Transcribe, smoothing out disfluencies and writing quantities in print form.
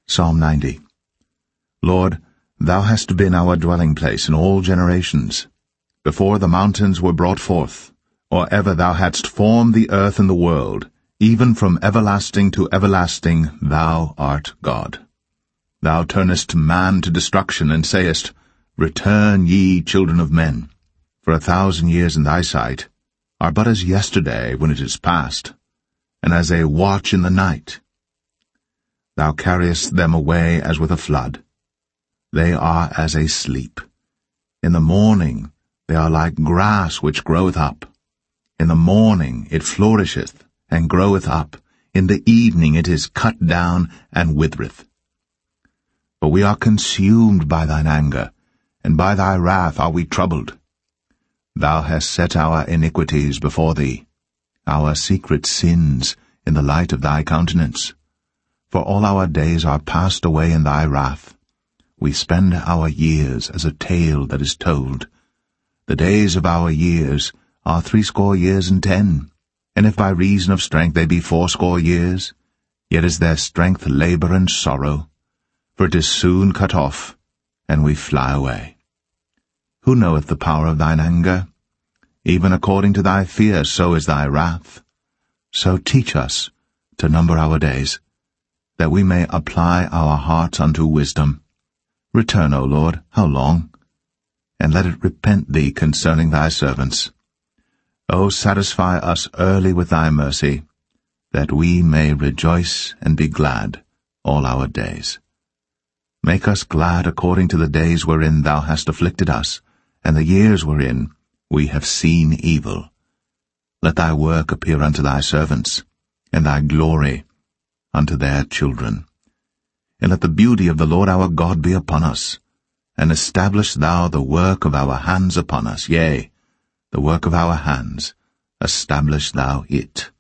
Psalm 90. Lord, thou hast been our dwelling place in all generations. Before the mountains were brought forth, or ever thou hadst formed the earth and the world, even from everlasting to everlasting thou art God. Thou turnest man to destruction, and sayest, Return, ye children of men. For 1,000 years in thy sight are but as yesterday when it is past, and as a watch in the night. Thou carriest them away as with a flood. They are as a sleep. In the morning they are like grass which groweth up. In the morning it flourisheth, and groweth up. In the evening it is cut down, and withereth. For we are consumed by thine anger, and by thy wrath are we troubled. Thou hast set our iniquities before thee, our secret sins in the light of thy countenance. For all our days are passed away in thy wrath. We spend our years as a tale that is told. The days of our years are 80 years and 10. And if by reason of strength they be 80 years, yet is their strength labor and sorrow, for it is soon cut off, and we fly away. Who knoweth the power of thine anger? Even according to thy fear, so is thy wrath. So teach us to number our days, that we may apply our hearts unto wisdom. Return, O Lord, how long? And let it repent thee concerning thy servants. O satisfy us early with thy mercy, that we may rejoice and be glad all our days. Make us glad according to the days wherein thou hast afflicted us, and the years wherein we have seen evil. Let thy work appear unto thy servants, and thy glory unto their children. And let the beauty of the Lord our God be upon us, and establish thou the work of our hands upon us, yea, the work of our hands, establish thou it.